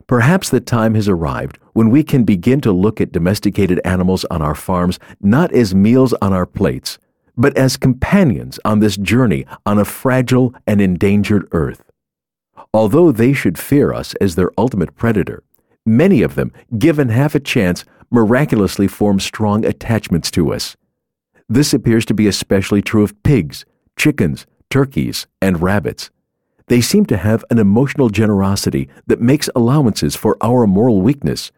Perhaps the time has arrived when we can begin to look at domesticated animals on our farms not as meals on our plates, but as companions on this journey on a fragile and endangered earth. Although they should fear us as their ultimate predator, many of them, given half a chance, miraculously form strong attachments to us. This appears to be especially true of pigs, chickens, turkeys, and rabbits. They seem to have an emotional generosity that makes allowances for our moral weakness,